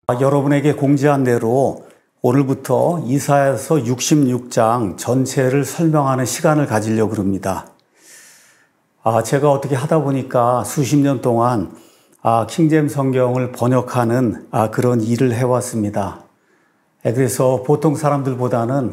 여러분에게 공지한 대로 오늘부터 이사야서 66장 전체를 설명하는 시간을 가지려고 합니다. 제가 어떻게 하다 보니까 수십 년 동안 킹제임스 성경을 번역하는 그런 일을 해왔습니다. 그래서 보통 사람들보다는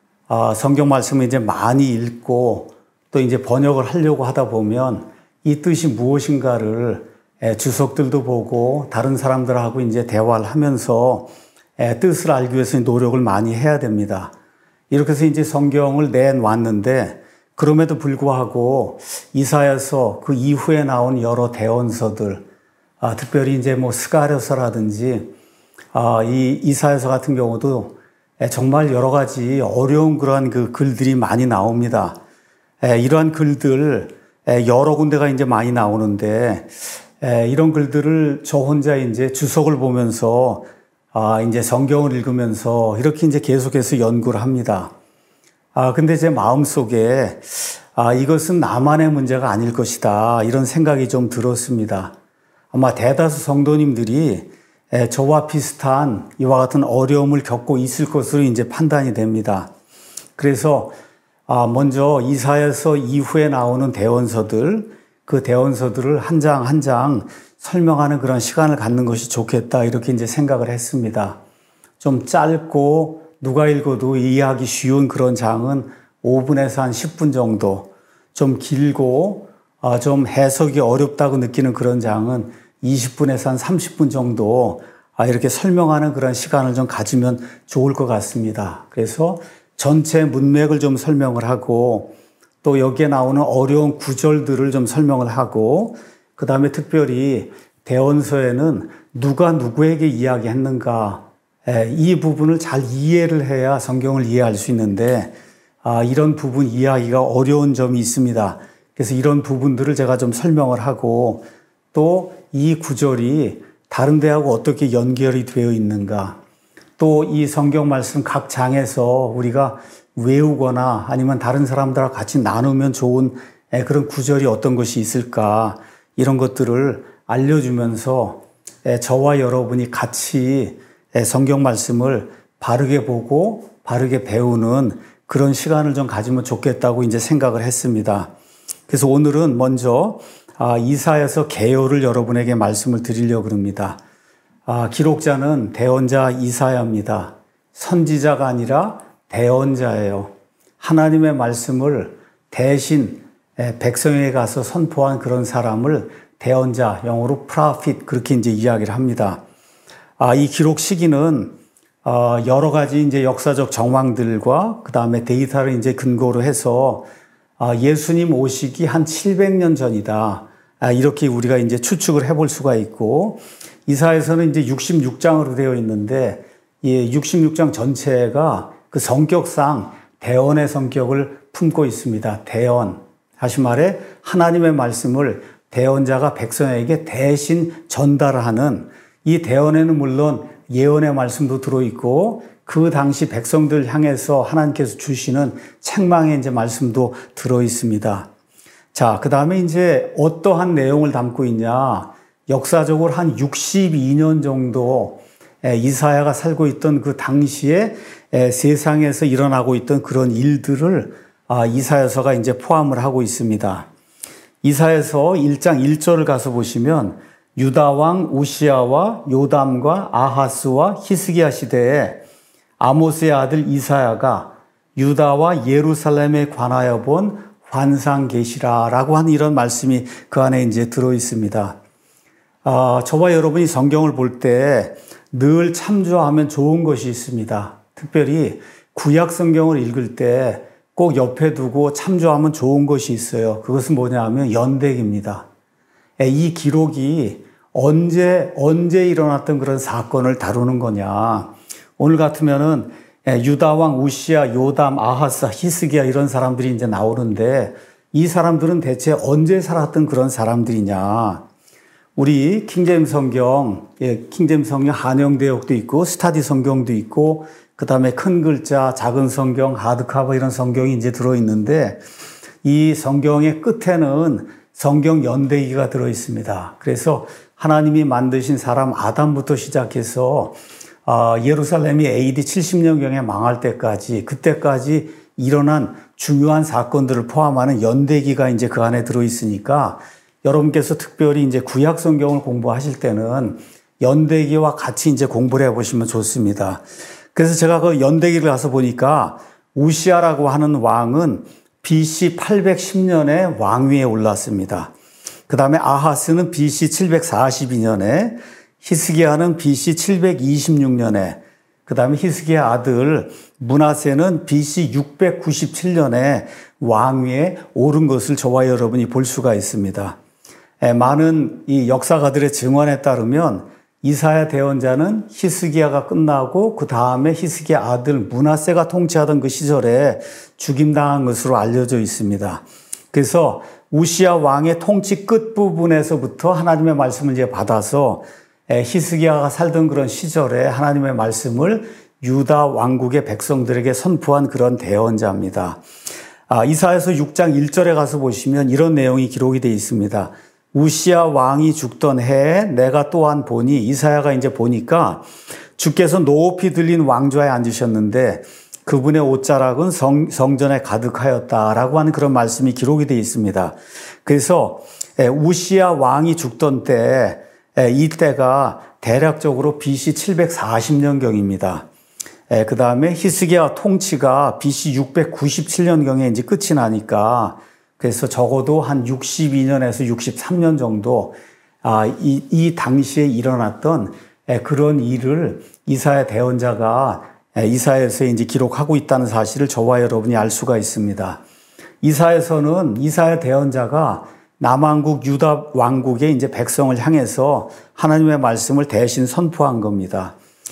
성경 말씀을 이제 많이 읽고 또 이제 번역을 하려고 하다 보면 이 뜻이 무엇인가를 주석들도 보고 다른 사람들하고 이제 대화를 하면서 뜻을 알기 위해서 노력을 많이 해야 됩니다. 이렇게 해서 이제 성경을 내놨는데 그럼에도 불구하고 이사야서 그 이후에 나온 여러 대언서들, 특별히 이제 뭐 스가랴서라든지 이 이사야서 같은 경우도 정말 여러 가지 어려운 그러한 그 글들이 많이 나옵니다. 이러한 글들 여러 군데가 이제 많이 나오는데 이런 글들을 저 혼자 이제 주석을 보면서 이제 성경을 읽으면서 이렇게 이제 계속해서 연구를 합니다. 근데 제 마음속에 이것은 나만의 문제가 아닐 것이다 이런 생각이 좀 들었습니다. 아마 대다수 성도님들이 저와 비슷한 이와 같은 어려움을 겪고 있을 것으로 이제 판단이 됩니다. 그래서 먼저 이사야서 이후에 나오는 대언서들, 그 대언서들을 한 장 한 장 설명하는 그런 시간을 갖는 것이 좋겠다 이렇게 이제 생각을 했습니다. 좀 짧고 누가 읽어도 이해하기 쉬운 그런 장은 5분에서 한 10분 정도, 좀 길고 좀 해석이 어렵다고 느끼는 그런 장은 20분에서 한 30분 정도 이렇게 설명하는 그런 시간을 좀 가지면 좋을 것 같습니다. 그래서 전체 문맥을 좀 설명을 하고 또 여기에 나오는 어려운 구절들을 좀 설명을 하고 그 다음에 특별히 대언서에는 누가 누구에게 이야기했는가 이 부분을 잘 이해를 해야 성경을 이해할 수 있는데 이런 부분 이해하기가 어려운 점이 있습니다. 그래서 이런 부분들을 제가 좀 설명을 하고 또 이 구절이 다른 데하고 어떻게 연결이 되어 있는가 또 이 성경 말씀 각 장에서 우리가 외우거나 아니면 다른 사람들과 같이 나누면 좋은 그런 구절이 어떤 것이 있을까 이런 것들을 알려주면서 저와 여러분이 같이 성경 말씀을 바르게 보고 바르게 배우는 그런 시간을 좀 가지면 좋겠다고 이제 생각을 했습니다. 그래서 오늘은 먼저 이사야서 개요를 여러분에게 말씀을 드리려고 합니다. 기록자는 대언자 이사야입니다. 선지자가 아니라 대언자예요. 하나님의 말씀을 대신 백성에게 가서 선포한 그런 사람을 대언자, 영어로 prophet 그렇게 이제 이야기를 합니다. 이 기록 시기는 여러 가지 이제 역사적 정황들과 그 다음에 데이터를 이제 근거로 해서 예수님 오시기 한 700년 전이다. 이렇게 우리가 이제 추측을 해볼 수가 있고 이사야서는 이제 66장으로 되어 있는데 이 66장 전체가 그 성격상 대언의 성격을 품고 있습니다. 대언. 다시 말해 하나님의 말씀을 대언자가 백성에게 대신 전달하는 이 대언에는 물론 예언의 말씀도 들어있고 그 당시 백성들 향해서 하나님께서 주시는 책망의 이제 말씀도 들어있습니다. 자, 그 다음에 이제 어떠한 내용을 담고 있냐. 역사적으로 한 62년 정도 이사야가 살고 있던 그 당시에 세상에서 일어나고 있던 그런 일들을 이사야서가 이제 포함을 하고 있습니다. 이사야서 1장 1절을 가서 보시면 유다 왕 우시야와 요담과 아하스와 히스기야 시대에 아모스의 아들 이사야가 유다와 예루살렘에 관하여 본 환상 계시라라고 하는 이런 말씀이 그 안에 이제 들어 있습니다. 저와 여러분이 성경을 볼 때 늘 참조하면 좋은 것이 있습니다. 특별히 구약 성경을 읽을 때 꼭 옆에 두고 참조하면 좋은 것이 있어요. 그것은 뭐냐 하면 연대기입니다. 이 기록이 언제 일어났던 그런 사건을 다루는 거냐. 오늘 같으면은 유다 왕 우시야, 요담, 아하스, 히스기야 이런 사람들이 이제 나오는데 이 사람들은 대체 언제 살았던 그런 사람들이냐. 우리 킹제임스 성경, 킹제임스 성경 한영대역도 있고 스타디 성경도 있고 그 다음에 큰 글자, 작은 성경, 하드카버 이런 성경이 이제 들어있는데 이 성경의 끝에는 성경 연대기가 들어있습니다. 그래서 하나님이 만드신 사람 아담부터 시작해서 예루살렘이 AD 70년경에 망할 때까지, 그때까지 일어난 중요한 사건들을 포함하는 연대기가 이제 그 안에 들어있으니까 여러분께서 특별히 이제 구약 성경을 공부하실 때는 연대기와 같이 이제 공부를 해보시면 좋습니다. 그래서 제가 그 연대기를 가서 보니까 우시아라고 하는 왕은 BC 810년에 왕위에 올랐습니다. 그 다음에 아하스는 BC 742년에, 히스기야는 BC 726년에, 그 다음에 히스기야 아들 므낫세는 BC 697년에 왕위에 오른 것을 저와 여러분이 볼 수가 있습니다. 많은 이 역사가들의 증언에 따르면 이사야 대언자는 히스기야가 끝나고 그 다음에 히스기야 아들 므낫세가 통치하던 그 시절에 죽임당한 것으로 알려져 있습니다. 그래서 우시야 왕의 통치 끝부분에서부터 하나님의 말씀을 이제 받아서 히스기야가 살던 그런 시절에 하나님의 말씀을 유다 왕국의 백성들에게 선포한 그런 대언자입니다. 이사야서 6장 1절에 가서 보시면 이런 내용이 기록이 되어 있습니다. 우시야 왕이 죽던 해에 내가 또한 보니, 이사야가 이제 보니까 주께서 높이 들린 왕좌에 앉으셨는데 그분의 옷자락은 성전에 가득하였다라고 하는 그런 말씀이 기록이 되어 있습니다. 그래서 우시야 왕이 죽던 때, 이때가 대략적으로 BC 740년경입니다. 그 다음에 히스기야 통치가 BC 697년경에 이제 끝이 나니까 그래서 적어도 한 62년에서 63년 정도 이 당시에 일어났던 그런 일을 이사야 대언자가 이사야서에 이제 기록하고 있다는 사실을 저와 여러분이 알 수가 있습니다. 이사야서는 이사야 대언자가 남왕국 유다 왕국의 이제 백성을 향해서 하나님의 말씀을 대신 선포한 겁니다.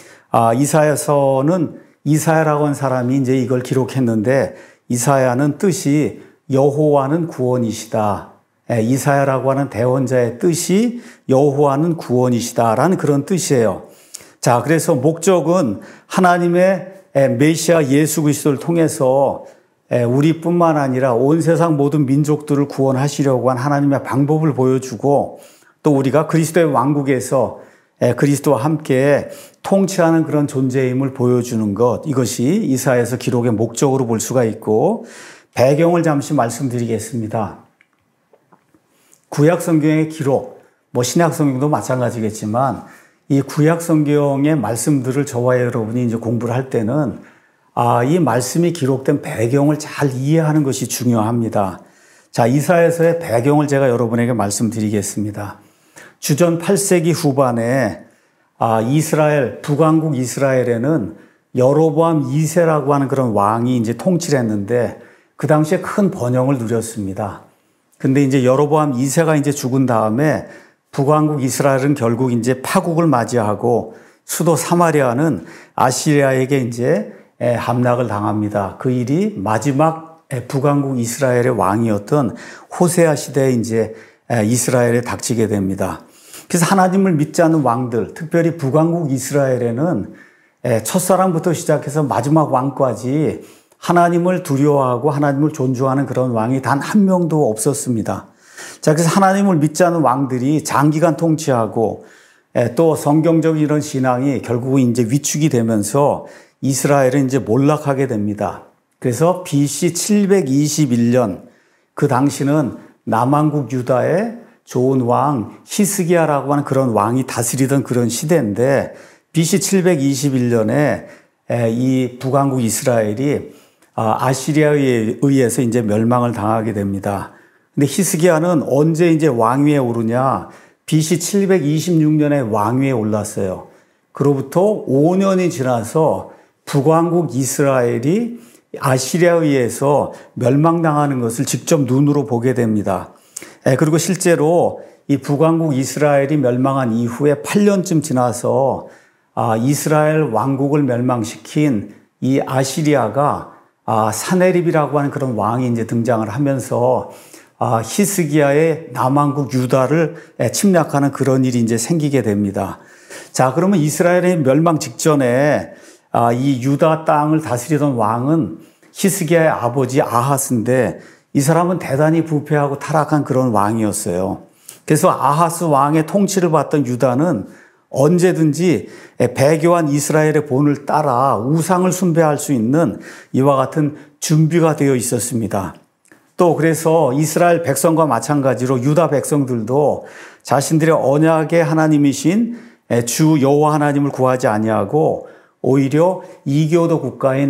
이사야서는 이사야라고 하는 사람이 이제 이걸 기록했는데 이사야는 뜻이 여호와는 구원이시다. 이사야라고 하는 대언자의 뜻이 여호와는 구원이시다라는 그런 뜻이에요. 자, 그래서 목적은 하나님의 메시아 예수 그리스도를 통해서 우리뿐만 아니라 온 세상 모든 민족들을 구원하시려고 한 하나님의 방법을 보여주고 또 우리가 그리스도의 왕국에서 그리스도와 함께 통치하는 그런 존재임을 보여주는 것, 이것이 이사야서 기록의 목적으로 볼 수가 있고, 배경을 잠시 말씀드리겠습니다. 구약 성경의 기록, 신약 성경도 마찬가지겠지만 이 구약 성경의 말씀들을 저와 여러분이 이제 공부를 할 때는 이 말씀이 기록된 배경을 잘 이해하는 것이 중요합니다. 자, 이사야서의 배경을 제가 여러분에게 말씀드리겠습니다. 주전 8세기 후반에 이스라엘, 북왕국 이스라엘에는 여로보암 2세라고 하는 그런 왕이 이제 통치를 했는데 그 당시에 큰 번영을 누렸습니다. 근데 이제 여로보암 2세가 이제 죽은 다음에 북왕국 이스라엘은 결국 이제 파국을 맞이하고 수도 사마리아는 아시리아에게 이제 함락을 당합니다. 그 일이 마지막 북왕국 이스라엘의 왕이었던 호세아 시대에 이제 이스라엘에 닥치게 됩니다. 그래서 하나님을 믿지 않는 왕들, 특별히 북왕국 이스라엘에는 첫사람부터 시작해서 마지막 왕까지 하나님을 두려워하고 하나님을 존중하는 그런 왕이 단 한 명도 없었습니다. 자, 그래서 하나님을 믿지 않는 왕들이 장기간 통치하고 또 성경적인 이런 신앙이 결국은 이제 위축이 되면서 이스라엘은 이제 몰락하게 됩니다. 그래서 BC 721년, 그 당시는 남왕국 유다의 좋은 왕 히스기야라고 하는 그런 왕이 다스리던 그런 시대인데 BC 721년에 이 북왕국 이스라엘이 아시리아에 의해서 이제 멸망을 당하게 됩니다. 근데 히스기야는 언제 이제 왕위에 오르냐? BC 726년에 왕위에 올랐어요. 그로부터 5년이 지나서 북왕국 이스라엘이 아시리아에 의해서 멸망당하는 것을 직접 눈으로 보게 됩니다. 그리고 실제로 이 북왕국 이스라엘이 멸망한 이후에 8년쯤 지나서 이스라엘 왕국을 멸망시킨 이 아시리아가 사네립이라고 하는 그런 왕이 이제 등장을 하면서 히스기야의 남왕국 유다를 침략하는 그런 일이 이제 생기게 됩니다. 자, 그러면 이스라엘의 멸망 직전에 이 유다 땅을 다스리던 왕은 히스기야의 아버지 아하스인데 이 사람은 대단히 부패하고 타락한 그런 왕이었어요. 그래서 아하스 왕의 통치를 받던 유다는 언제든지 배교한 이스라엘의 본을 따라 우상을 숭배할 수 있는 이와 같은 준비가 되어 있었습니다. 또 그래서 이스라엘 백성과 마찬가지로 유다 백성들도 자신들의 언약의 하나님이신 주 여호와 하나님을 구하지 아니하고 오히려 이교도 국가인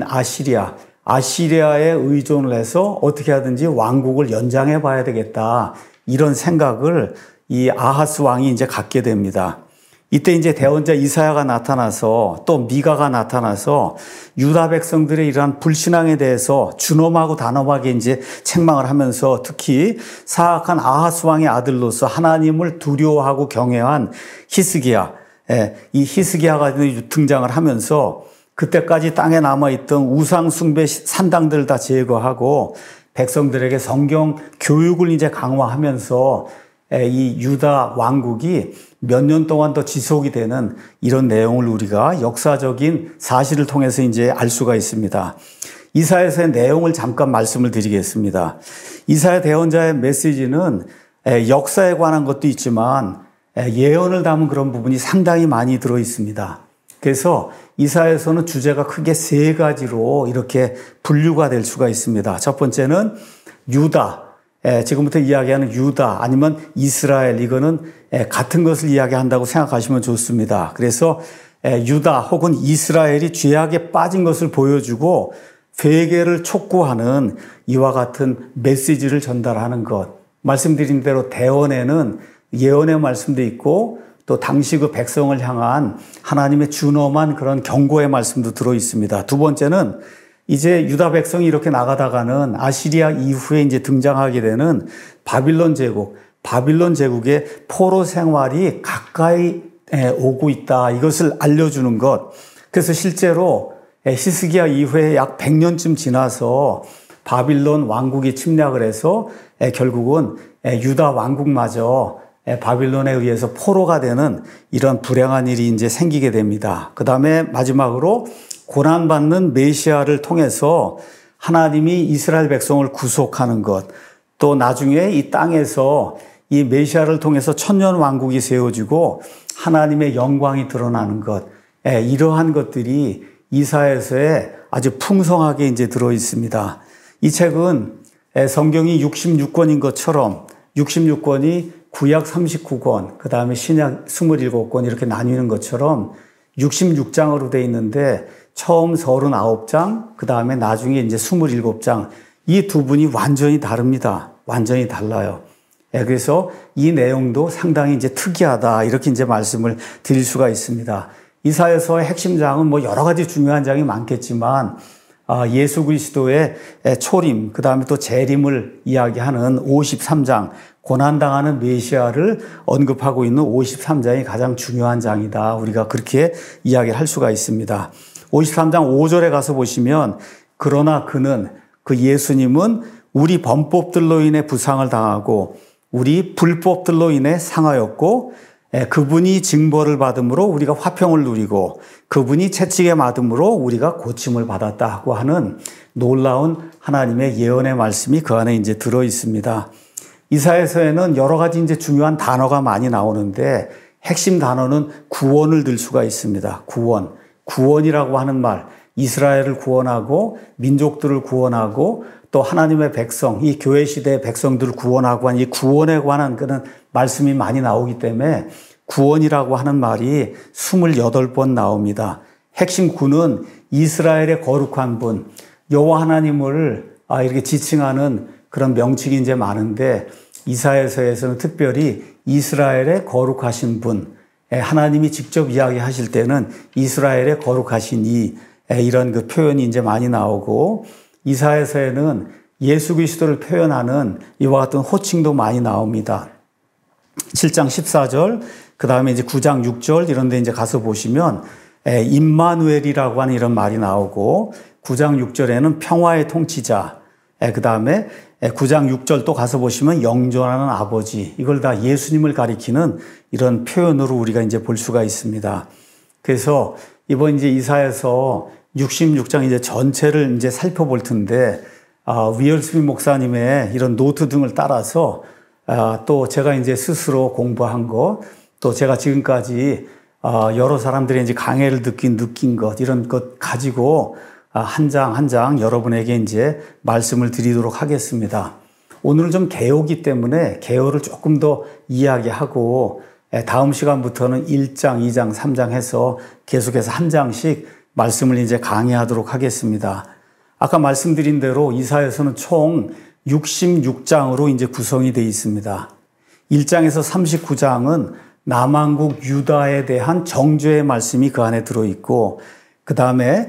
아시리아에 의존을 해서 어떻게 하든지 왕국을 연장해 봐야 되겠다. 이런 생각을 이 아하스 왕이 이제 갖게 됩니다. 이때 이제 대언자 이사야가 나타나서 또 미가가 나타나서 유다 백성들의 이러한 불신앙에 대해서 준엄하고 단호하게 이제 책망을 하면서 특히 사악한 아하스 왕의 아들로서 하나님을 두려워하고 경외한 히스기야, 이 히스기야가 등장을 하면서 그때까지 땅에 남아있던 우상 숭배 산당들을 다 제거하고 백성들에게 성경 교육을 이제 강화하면서 이 유다 왕국이 몇 년 동안 더 지속이 되는 이런 내용을 우리가 역사적인 사실을 통해서 이제 알 수가 있습니다. 이사야서의 내용을 잠깐 말씀을 드리겠습니다. 이사야 대언자의 메시지는 역사에 관한 것도 있지만 예언을 담은 그런 부분이 상당히 많이 들어 있습니다. 그래서 이사야서는 주제가 크게 세 가지로 이렇게 분류가 될 수가 있습니다. 첫 번째는 유다, 지금부터 이야기하는 유다 아니면 이스라엘, 이거는 같은 것을 이야기한다고 생각하시면 좋습니다. 그래서 유다 혹은 이스라엘이 죄악에 빠진 것을 보여주고 회개를 촉구하는 이와 같은 메시지를 전달하는 것. 말씀드린 대로 대언에는 예언의 말씀도 있고 또 당시 그 백성을 향한 하나님의 준엄한 그런 경고의 말씀도 들어 있습니다. 두 번째는 이제 유다 백성이 이렇게 나가다가는 아시리아 이후에 이제 등장하게 되는 바빌론 제국의 포로 생활이 가까이 오고 있다. 이것을 알려주는 것. 그래서 실제로 히스기야 이후에 약 100년쯤 지나서 바빌론 왕국이 침략을 해서 결국은 유다 왕국마저 바빌론에 의해서 포로가 되는 이런 불행한 일이 이제 생기게 됩니다. 그 다음에 마지막으로 고난받는 메시아를 통해서 하나님이 이스라엘 백성을 구속하는 것, 또 나중에 이 땅에서 이 메시아를 통해서 천년 왕국이 세워지고 하나님의 영광이 드러나는 것, 이러한 것들이 이사야서에 아주 풍성하게 이제 들어 있습니다. 이 책은 성경이 66권인 것처럼 66권이 구약 39권, 그 다음에 신약 27권 이렇게 나뉘는 것처럼 66장으로 되어 있는데 처음 39장, 그 다음에 나중에 이제 27장, 이 두 분이 완전히 다릅니다. 완전히 달라요. 그래서 이 내용도 상당히 이제 특이하다, 이렇게 이제 말씀을 드릴 수가 있습니다. 이사야서의 핵심 장은 뭐 여러 가지 중요한 장이 많겠지만, 예수 그리스도의 초림, 그 다음에 또 재림을 이야기하는 53장, 고난당하는 메시아를 언급하고 있는 53장이 가장 중요한 장이다. 우리가 그렇게 이야기를 할 수가 있습니다. 53장 5절에 가서 보시면, 그러나 그 예수님은 우리 범법들로 인해 부상을 당하고 우리 불법들로 인해 상하였고 그분이 징벌을 받음으로 우리가 화평을 누리고 그분이 채찍에 맞음으로 우리가 고침을 받았다고 하는 놀라운 하나님의 예언의 말씀이 그 안에 이제 들어 있습니다. 이사야서에는 여러 가지 이제 중요한 단어가 많이 나오는데 핵심 단어는 구원을 들 수가 있습니다. 구원이라고 하는 말, 이스라엘을 구원하고 민족들을 구원하고 또 하나님의 백성, 이 교회 시대의 백성들을 구원하고 한 이 구원에 관한 그런 말씀이 많이 나오기 때문에 구원이라고 하는 말이 28번 나옵니다. 핵심 구는 이스라엘의 거룩한 분, 여호와 하나님을 이렇게 지칭하는 그런 명칭이 이제 많은데 이사야서에서는 특별히 이스라엘의 거룩하신 분, 하나님이 직접 이야기하실 때는 이스라엘의 거룩하신 이런 그 표현이 이제 많이 나오고 이사야서에는 예수 그리스도를 표현하는 이와 같은 호칭도 많이 나옵니다. 7장 14절, 그 다음에 이제 9장 6절 이런 데 이제 가서 보시면 임마누엘이라고 하는 이런 말이 나오고 9장 6절에는 평화의 통치자, 그 다음에 9장 6절 또 가서 보시면 영존하는 아버지, 이걸 다 예수님을 가리키는 이런 표현으로 우리가 이제 볼 수가 있습니다. 그래서 이번 이제 이사야서 66장 이제 전체를 이제 살펴볼 텐데, 위얼스비 목사님의 이런 노트 등을 따라서 또 제가 이제 스스로 공부한 것, 또 제가 지금까지 여러 사람들의 이제 강해를 느낀 것, 이런 것 가지고 한 장 한 장 여러분에게 이제 말씀을 드리도록 하겠습니다. 오늘은 좀 개요기 때문에 개요를 조금 더 이야기하고 다음 시간부터는 1장, 2장, 3장 해서 계속해서 한 장씩 말씀을 이제 강의하도록 하겠습니다. 아까 말씀드린 대로 이사야서는 총 66장으로 이제 구성이 되어 있습니다. 1장에서 39장은 남왕국 유다에 대한 정죄의 말씀이 그 안에 들어있고, 그 다음에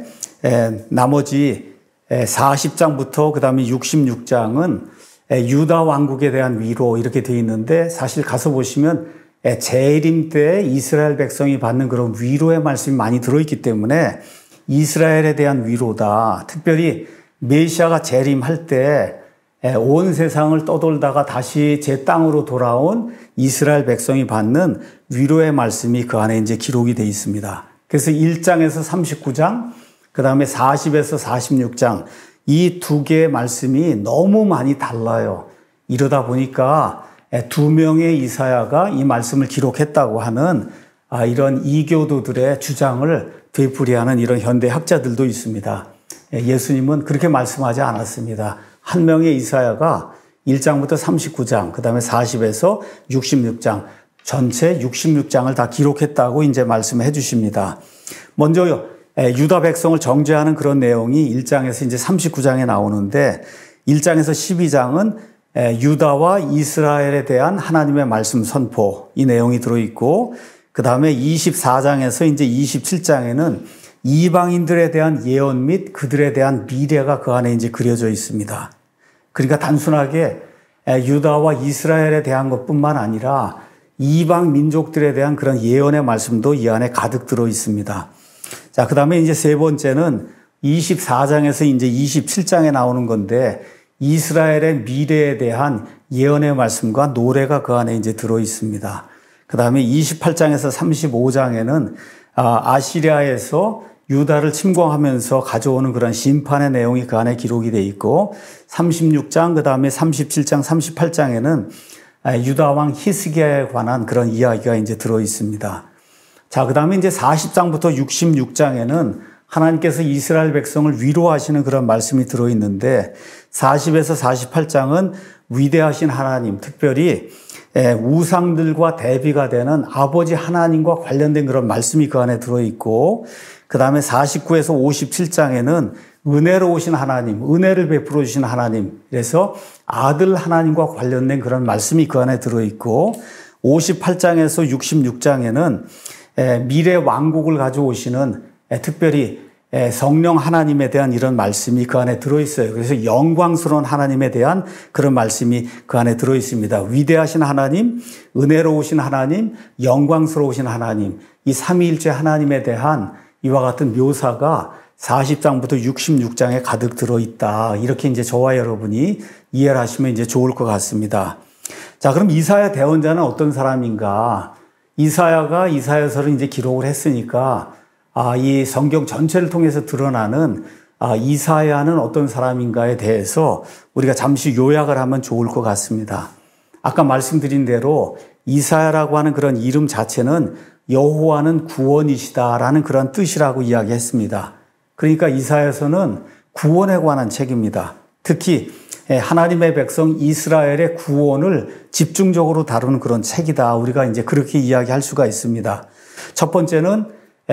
나머지 40장부터 그 다음에 66장은 유다 왕국에 대한 위로 이렇게 되어 있는데, 사실 가서 보시면 재림 때 이스라엘 백성이 받는 그런 위로의 말씀이 많이 들어있기 때문에 이스라엘에 대한 위로다. 특별히 메시아가 재림할 때 온 세상을 떠돌다가 다시 제 땅으로 돌아온 이스라엘 백성이 받는 위로의 말씀이 그 안에 이제 기록이 되어 있습니다. 그래서 1장에서 39장, 그 다음에 40에서 46장, 이 두 개의 말씀이 너무 많이 달라요. 이러다 보니까 두 명의 이사야가 이 말씀을 기록했다고 하는 이런 이교도들의 주장을 되풀이하는 이런 현대 학자들도 있습니다. 예수님은 그렇게 말씀하지 않았습니다. 한 명의 이사야가 1장부터 39장, 그 다음에 40에서 66장, 전체 66장을 다 기록했다고 이제 말씀해 주십니다. 먼저 유다 백성을 정죄하는 그런 내용이 1장에서 이제 39장에 나오는데, 1장에서 12장은 유다와 이스라엘에 대한 하나님의 말씀 선포, 이 내용이 들어있고, 그 다음에 24장에서 이제 27장에는 이방인들에 대한 예언 및 그들에 대한 미래가 그 안에 이제 그려져 있습니다. 그러니까 단순하게 유다와 이스라엘에 대한 것뿐만 아니라 이방 민족들에 대한 그런 예언의 말씀도 이 안에 가득 들어 있습니다. 자, 그 다음에 이제 세 번째는 24장에서 이제 27장에 나오는 건데, 이스라엘의 미래에 대한 예언의 말씀과 노래가 그 안에 이제 들어 있습니다. 그 다음에 28장에서 35장에는 아시리아에서 유다를 침공하면서 가져오는 그런 심판의 내용이 그 안에 기록이 되어 있고, 36장, 그 다음에 37장, 38장에는 유다 왕 히스기야에 관한 그런 이야기가 이제 들어 있습니다. 자, 그 다음에 이제 40장부터 66장에는 하나님께서 이스라엘 백성을 위로하시는 그런 말씀이 들어 있는데, 40에서 48장은 위대하신 하나님, 특별히 우상들과 대비가 되는 아버지 하나님과 관련된 그런 말씀이 그 안에 들어 있고, 그 다음에 49에서 57장에는 은혜로우신 하나님, 은혜를 베풀어 주신 하나님, 그래서 아들 하나님과 관련된 그런 말씀이 그 안에 들어있고, 58장에서 66장에는 미래 왕국을 가져오시는 특별히 성령 하나님에 대한 이런 말씀이 그 안에 들어있어요. 그래서 영광스러운 하나님에 대한 그런 말씀이 그 안에 들어있습니다. 위대하신 하나님, 은혜로우신 하나님, 영광스러우신 하나님, 이 삼위일체 하나님에 대한 이와 같은 묘사가 40장부터 66장에 가득 들어있다. 이렇게 이제 저와 여러분이 이해를 하시면 이제 좋을 것 같습니다. 자, 그럼 이사야 대언자는 어떤 사람인가? 이사야가 이사야서를 이제 기록을 했으니까, 이 성경 전체를 통해서 드러나는 이사야는 어떤 사람인가에 대해서 우리가 잠시 요약을 하면 좋을 것 같습니다. 아까 말씀드린 대로 이사야라고 하는 그런 이름 자체는 여호와는 구원이시다라는 그런 뜻이라고 이야기했습니다. 그러니까 이사야서는 구원에 관한 책입니다. 특히 하나님의 백성 이스라엘의 구원을 집중적으로 다루는 그런 책이다. 우리가 이제 그렇게 이야기할 수가 있습니다. 첫 번째는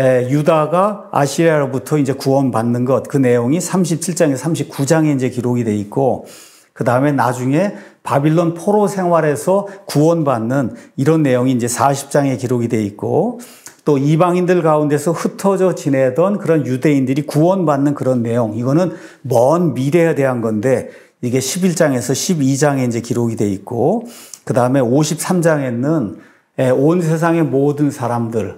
유다가 아시리아로부터 이제 구원받는 것, 그 내용이 37장에 39장에 이제 기록이 돼 있고, 그 다음에 나중에 바빌론 포로 생활에서 구원받는 이런 내용이 이제 40장에 기록이 돼 있고, 또 이방인들 가운데서 흩어져 지내던 그런 유대인들이 구원받는 그런 내용, 이거는 먼 미래에 대한 건데, 이게 11장에서 12장에 이제 기록이 돼 있고, 그 다음에 53장에는 온 세상의 모든 사람들,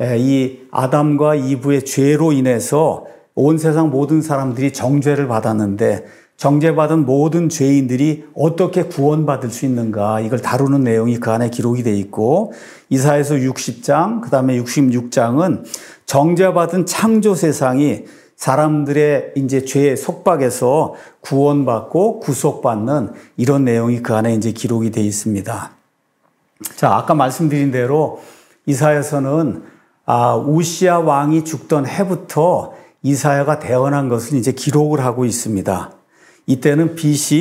이 아담과 이브의 죄로 인해서 온 세상 모든 사람들이 정죄를 받았는데, 정죄받은 모든 죄인들이 어떻게 구원받을 수 있는가, 이걸 다루는 내용이 그 안에 기록이 돼 있고, 이사야서 60장, 그 다음에 66장은 정죄받은 창조 세상이 사람들의 이제 죄의 속박에서 구원받고 구속받는 이런 내용이 그 안에 이제 기록이 되어 있습니다. 자, 아까 말씀드린 대로 이사야서는 우시야 왕이 죽던 해부터 이사야가 태어난 것을 이제 기록을 하고 있습니다. 이때는 BC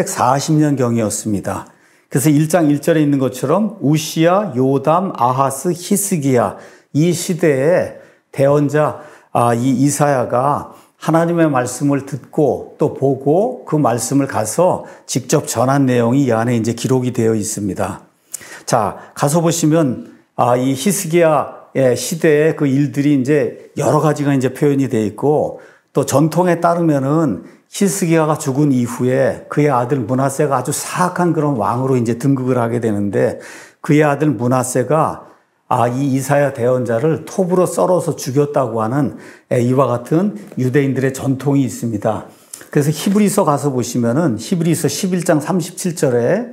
740년경이었습니다. 그래서 1장 1절에 있는 것처럼 우시야, 요담, 아하스, 히스기야 이 시대의 대언자 이 이사야가 하나님의 말씀을 듣고 또 보고 그 말씀을 가서 직접 전한 내용이 이 안에 이제 기록이 되어 있습니다. 자, 가서 보시면 이 히스기야의 시대의 그 일들이 이제 여러 가지가 이제 표현이 되어 있고 또 전통에 따르면은 히스기야가 죽은 이후에 그의 아들 므낫세가 아주 사악한 그런 왕으로 이제 등극을 하게 되는데 그의 아들 므낫세가 이 이사야 대언자를 톱으로 썰어서 죽였다고 하는 이와 같은 유대인들의 전통이 있습니다. 그래서 히브리서 가서 보시면은 히브리서 11장 37절에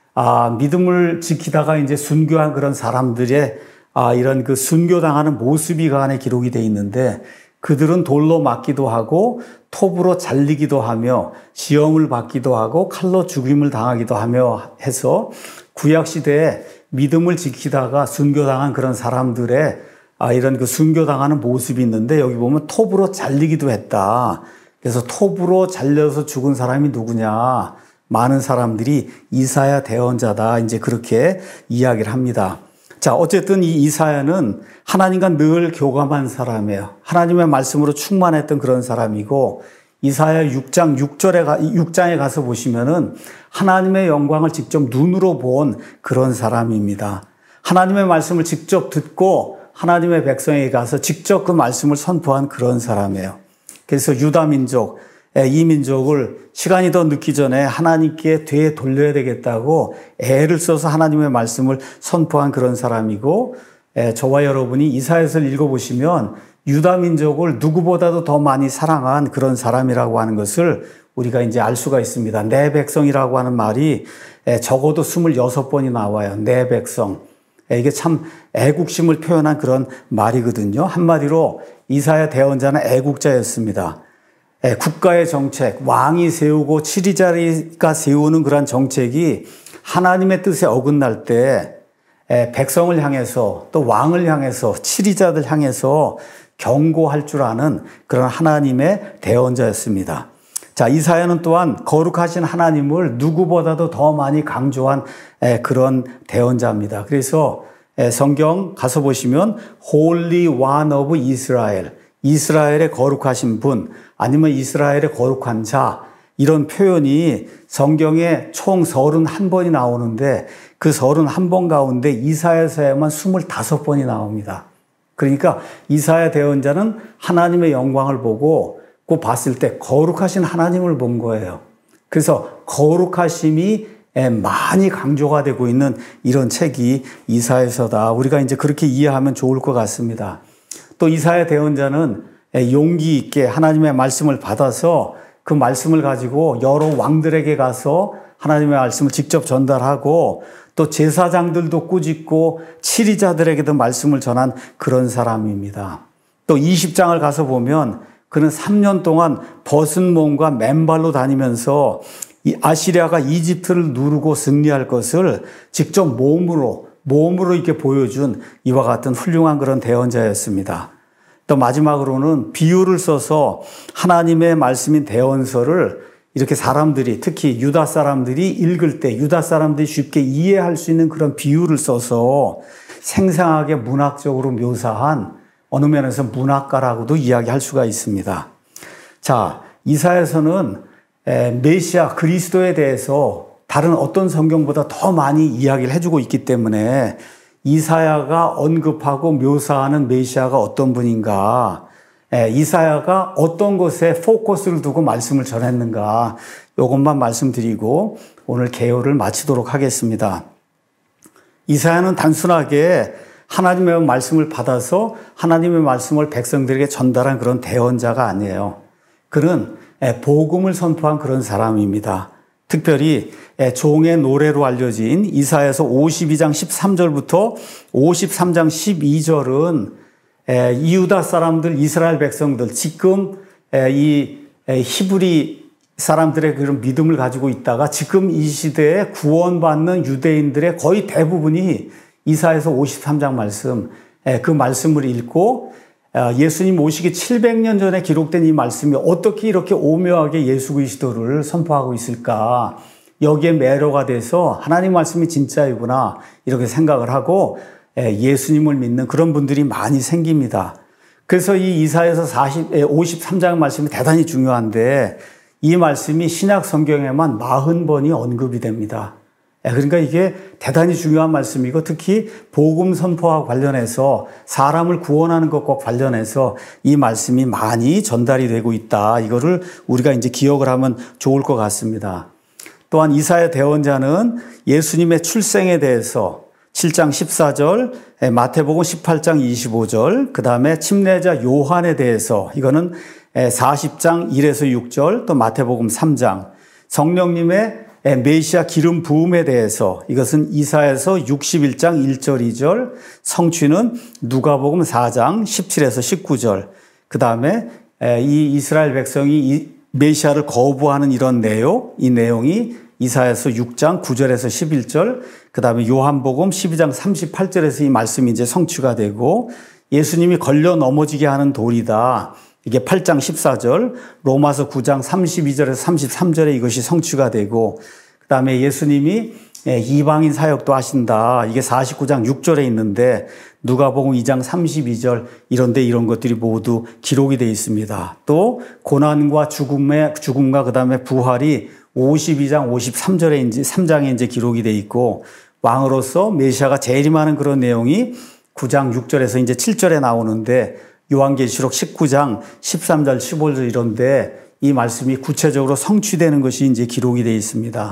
믿음을 지키다가 이제 순교한 그런 사람들의 이런 그 순교당하는 모습이 그 안에 기록이 되어 있는데 그들은 돌로 맞기도 하고 톱으로 잘리기도 하며 시험을 받기도 하고 칼로 죽임을 당하기도 하며 해서 구약시대에 믿음을 지키다가 순교당한 그런 사람들의 이런 그 순교당하는 모습이 있는데 여기 보면 톱으로 잘리기도 했다. 그래서 톱으로 잘려서 죽은 사람이 누구냐? 많은 사람들이 이사야 대언자다. 이제 그렇게 이야기를 합니다. 자, 어쨌든 이 이사야는 하나님과 늘 교감한 사람이에요. 하나님의 말씀으로 충만했던 그런 사람이고 이사야 6장에 가서 보시면은 하나님의 영광을 직접 눈으로 본 그런 사람입니다. 하나님의 말씀을 직접 듣고 하나님의 백성에게 가서 직접 그 말씀을 선포한 그런 사람이에요. 그래서 유다 민족, 이 민족을 시간이 더 늦기 전에 하나님께 되돌려야 되겠다고 애를 써서 하나님의 말씀을 선포한 그런 사람이고 저와 여러분이 이사야서를 읽어보시면 유다 민족을 누구보다도 더 많이 사랑한 그런 사람이라고 하는 것을 우리가 이제 알 수가 있습니다. 내 백성이라고 하는 말이 적어도 26번이 나와요. 내 백성. 이게 참 애국심을 표현한 그런 말이거든요. 한마디로 이사야 대언자는 애국자였습니다. 국가의 정책, 왕이 세우고 치리자리가 세우는 그런 정책이 하나님의 뜻에 어긋날 때 백성을 향해서 또 왕을 향해서 치리자들 향해서 경고할 줄 아는 그런 하나님의 대언자였습니다. 자, 이사야는 또한 거룩하신 하나님을 누구보다도 더 많이 강조한 그런 대언자입니다. 그래서 성경 가서 보시면 Holy One of Israel, 이스라엘의 거룩하신 분 아니면 이스라엘의 거룩한 자 이런 표현이 성경에 총 31번이 나오는데 그 31번 가운데 이사야서에만 25번이 나옵니다. 그러니까 이사야 대언자는 하나님의 영광을 보고 그 봤을 때 거룩하신 하나님을 본 거예요. 그래서 거룩하심이 많이 강조가 되고 있는 이런 책이 이사야서다. 우리가 이제 그렇게 이해하면 좋을 것 같습니다. 또 이사야 대언자는 용기 있게 하나님의 말씀을 받아서 그 말씀을 가지고 여러 왕들에게 가서 하나님의 말씀을 직접 전달하고 또 제사장들도 꾸짖고 치리자들에게도 말씀을 전한 그런 사람입니다. 또 20장을 가서 보면 그는 3년 동안 벗은 몸과 맨발로 다니면서 이 아시리아가 이집트를 누르고 승리할 것을 직접 몸으로 이렇게 보여준 이와 같은 훌륭한 그런 대언자였습니다. 또 마지막으로는 비유를 써서 하나님의 말씀인 대언서를 이렇게 사람들이 특히 유다 사람들이 읽을 때 유다 사람들이 쉽게 이해할 수 있는 그런 비유를 써서 생생하게 문학적으로 묘사한 어느 면에서 문학가라고도 이야기할 수가 있습니다. 자, 이사야서는 메시아 그리스도에 대해서 다른 어떤 성경보다 더 많이 이야기를 해주고 있기 때문에 이사야가 언급하고 묘사하는 메시아가 어떤 분인가, 이사야가 어떤 것에 포커스를 두고 말씀을 전했는가, 이것만 말씀드리고 오늘 개요를 마치도록 하겠습니다. 이사야는 단순하게 하나님의 말씀을 받아서 하나님의 말씀을 백성들에게 전달한 그런 대언자가 아니에요. 그는 복음을 선포한 그런 사람입니다. 특별히 종의 노래로 알려진 이사야서 52장 13절부터 53장 12절은 이유다 사람들, 이스라엘 백성들, 지금 이 히브리 사람들의 그런 믿음을 가지고 있다가 지금 이 시대에 구원받는 유대인들의 거의 대부분이 이사야서 53장 말씀, 그 말씀을 읽고 예수님 오시기 700년 전에 기록된 이 말씀이 어떻게 이렇게 오묘하게 예수 그리스도를 선포하고 있을까? 여기에 매료가 돼서 하나님 말씀이 진짜이구나 이렇게 생각을 하고 예수님을 믿는 그런 분들이 많이 생깁니다. 그래서 이 이사야서 53장 말씀이 대단히 중요한데 이 말씀이 신약 성경에만 40번이 언급이 됩니다. 그러니까 이게 대단히 중요한 말씀이고 특히 복음 선포와 관련해서 사람을 구원하는 것과 관련해서 이 말씀이 많이 전달이 되고 있다. 이거를 우리가 이제 기억을 하면 좋을 것 같습니다. 또한 이사야 대언자는 예수님의 출생에 대해서 7장 14절, 마태복음 18장 25절, 그 다음에 침례자 요한에 대해서 이거는 40장 1에서 6절, 또 마태복음 3장, 성령님의 메시아 기름 부음에 대해서 이것은 이사야서 61장 1절 2절, 성취는 누가복음 4장 17에서 19절, 그 다음에 이 이스라엘 백성이 이 메시아를 거부하는 이런 내용, 이 내용이 이사야서 6장 9절에서 11절, 그 다음에 요한복음 12장 38절에서 이 말씀이 이제 성취가 되고 예수님이 걸려 넘어지게 하는 돌이다. 이게 8장 14절, 로마서 9장 32절에서 33절에 이것이 성취가 되고 그 다음에 예수님이 이방인 사역도 하신다. 이게 49장 6절에 있는데 누가복음 2장 32절 이런데 이런 것들이 모두 기록이 되어 있습니다. 또 고난과 죽음과 그 다음에 부활이 52장 53절에 이제 3장에 이제 기록이 되어 있고 왕으로서 메시아가 재림하는 그런 내용이 9장 6절에서 이제 7절에 나오는데 요한계시록 19장 13절 15절 이런데 이 말씀이 구체적으로 성취되는 것이 이제 기록이 되어 있습니다.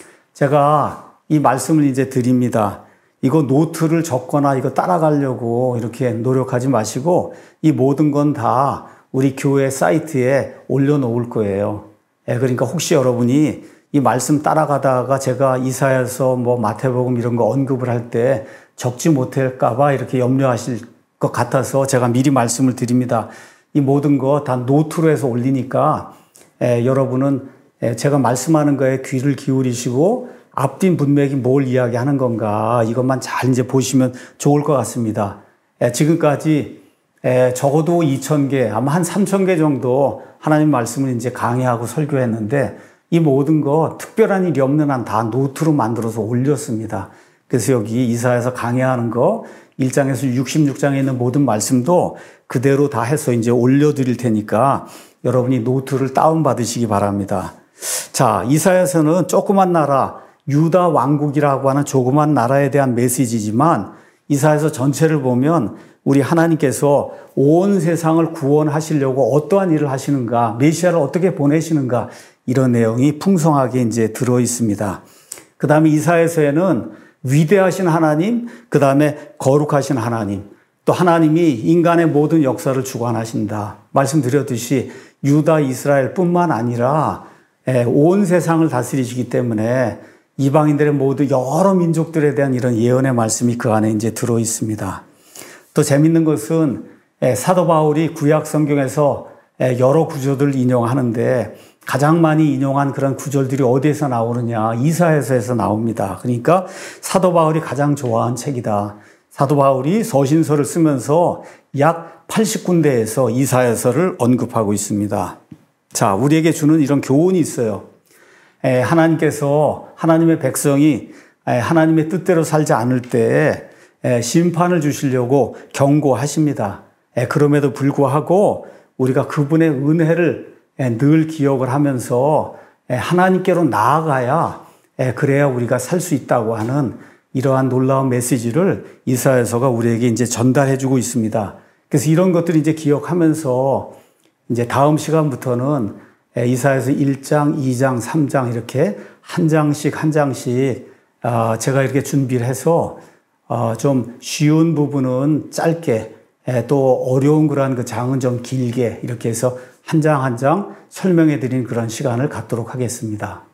제가 이 말씀을 이제 드립니다. 이거 노트를 적거나 이거 따라가려고 이렇게 노력하지 마시고 이 모든 건 다 우리 교회 사이트에 올려놓을 거예요. 그러니까 혹시 여러분이 이 말씀 따라가다가 제가 이사야서 마태복음 이런 거 언급을 할 때 적지 못할까봐 이렇게 염려하실 것 같아서 제가 미리 말씀을 드립니다. 이 모든 거 다 노트로 해서 올리니까 여러분은 제가 말씀하는 거에 귀를 기울이시고 앞뒤 문맥이 뭘 이야기하는 건가 이것만 잘 이제 보시면 좋을 것 같습니다. 지금까지 적어도 2,000개, 아마 한 3,000개 정도 하나님 말씀을 이제 강의하고 설교했는데 이 모든 거 특별한 일이 없는 한 다 노트로 만들어서 올렸습니다. 그래서 여기 이사야서 강의하는 거 1장에서 66장에 있는 모든 말씀도 그대로 다 해서 이제 올려드릴 테니까 여러분이 노트를 다운받으시기 바랍니다. 자, 이사야서는 조그만 나라, 유다 왕국이라고 하는 조그만 나라에 대한 메시지지만 이사야서 전체를 보면 우리 하나님께서 온 세상을 구원하시려고 어떠한 일을 하시는가, 메시아를 어떻게 보내시는가 이런 내용이 풍성하게 이제 들어 있습니다. 그 다음에 이사야서에는 위대하신 하나님, 그 다음에 거룩하신 하나님, 또 하나님이 인간의 모든 역사를 주관하신다. 말씀드렸듯이 유다, 이스라엘 뿐만 아니라 온 세상을 다스리시기 때문에 이방인들의 모두 여러 민족들에 대한 이런 예언의 말씀이 그 안에 이제 들어 있습니다. 또 재밌는 것은 사도 바울이 구약 성경에서 여러 구절들을 인용하는데 가장 많이 인용한 그런 구절들이 어디에서 나오느냐? 이사야서에서 나옵니다. 그러니까 사도 바울이 가장 좋아하는 책이다. 사도 바울이 서신서를 쓰면서 약 80군데에서 이사야서를 언급하고 있습니다. 자, 우리에게 주는 이런 교훈이 있어요. 하나님께서 하나님의 백성이 하나님의 뜻대로 살지 않을 때 심판을 주시려고 경고하십니다. 그럼에도 불구하고 우리가 그분의 은혜를 늘 기억을 하면서 하나님께로 나아가야 그래야 우리가 살 수 있다고 하는 이러한 놀라운 메시지를 이사야서가 우리에게 이제 전달해 주고 있습니다. 그래서 이런 것들을 이제 기억하면서 이제 다음 시간부터는 이사야서 1장, 2장, 3장 이렇게 한 장씩 제가 이렇게 준비를 해서 좀 쉬운 부분은 짧게 또 어려운 그런 그 장은 좀 길게 이렇게 해서 한 장 한 장 설명해 드리는 그런 시간을 갖도록 하겠습니다.